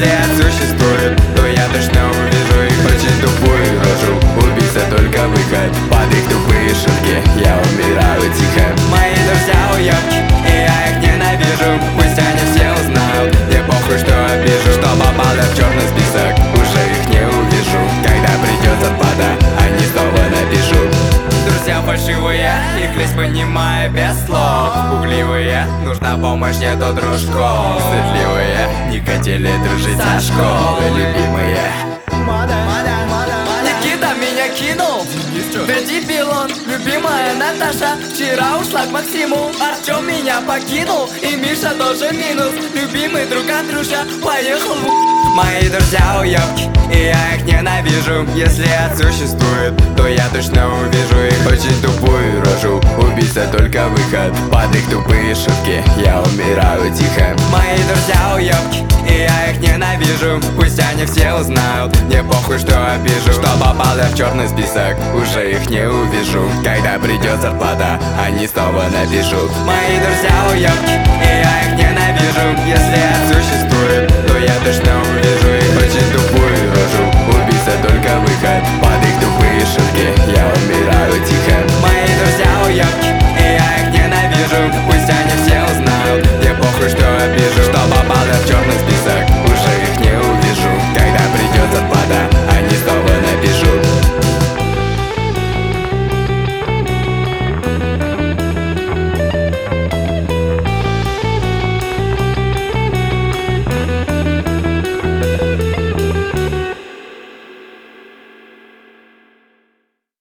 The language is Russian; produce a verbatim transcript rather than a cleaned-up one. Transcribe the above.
Если ад существует, то я точно увижу их очень тупую рожу. Убийца только выход, под их тупые шутки я умираю тихо. Мои друзья уёбки, и я их ненавижу. Пусть они все узнают, мне похуй, что обижу. Что попал я в черный список, уже их не увижу. Когда придет зарплата, они снова напишут. Друзья фальшивые, их лезь понимая без слов. Пугливые, нужна помощь, нету дружков. Стыдливые, не хотели дружить со школы. Любимые, Никита меня кинул, да дебил он. Любимая Наташа вчера ушла к Максиму. Артем меня покинул, и Миша тоже минус. Любимый друг Андрюша поехал в... Мои друзья уёбки, и я их ненавижу. Если ад существует, то я точно увижу их очень тупую рожу. Убийца только выход, под их тупые шутки я умираю тихо. Мои друзья уёбки, и я их ненавижу. Пусть они все узнают, мне похуй, что обижу. Что попал я в черный список, уже их не увижу. Когда придет зарплата, они снова напишут. Мои друзья уёбки, и я их ненавижу. Если ад существует, то я точно